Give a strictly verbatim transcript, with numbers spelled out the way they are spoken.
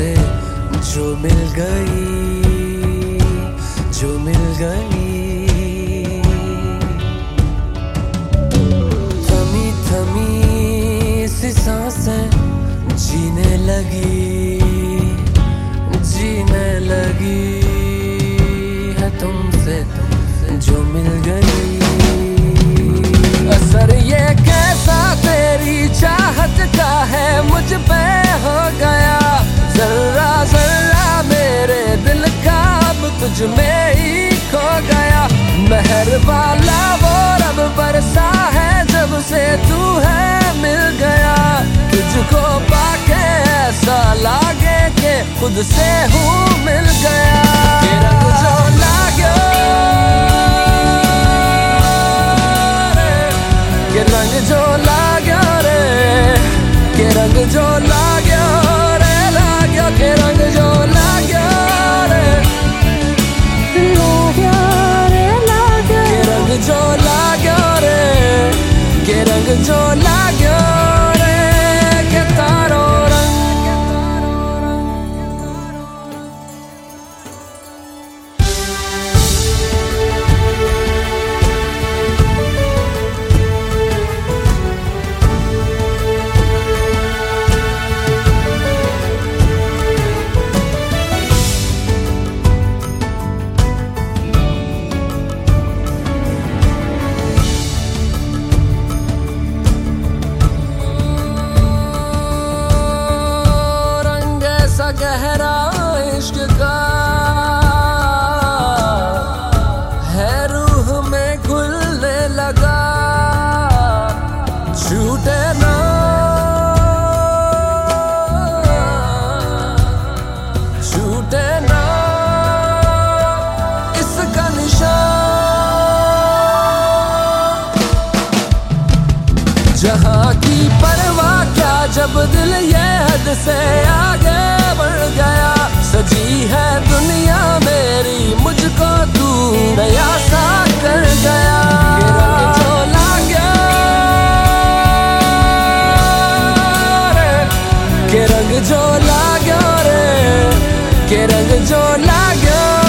तुमसे जो मिल गई, जो मिल गई। थमी थमी सी सांसें जीने लगी, जीने लगी है तुमसे जो मिल गई। असर ये कैसा तेरी चाहत का है मुझ पे हो गया, जर्रा जर्रा मेरे दिल का अब तुझ में ही खो गया। मेहर वाला वो रब बरसा है जब से तू है मिल गया। तुझको पाके ऐसा लागे कि खुद से हूँ मिल गया। के रंग जो लाग्यो रे, के रंग जो लाग्यो रे, के रंग जो लाग्यो रे, लाग्यो के रंग जो लाग्यो रे, लाग्यो रे, लाग्यो के रंग जो लाग्यो रे, के रंग जो लाग्यो रे, के तारो रंग। गहरा इश्क का है रूह में घुलने लगा, छूटे ना छूटे ना इसका निशान। जहाँ की परवाह क्या जब दिल ये हद से आगे बढ़ गया। सजी है दुनिया मेरी मुझको तू नया सा कर गया। के रंग जो लाग्यो रे, के रंग जो लाग्यो रे, के रंग जो लाग्यो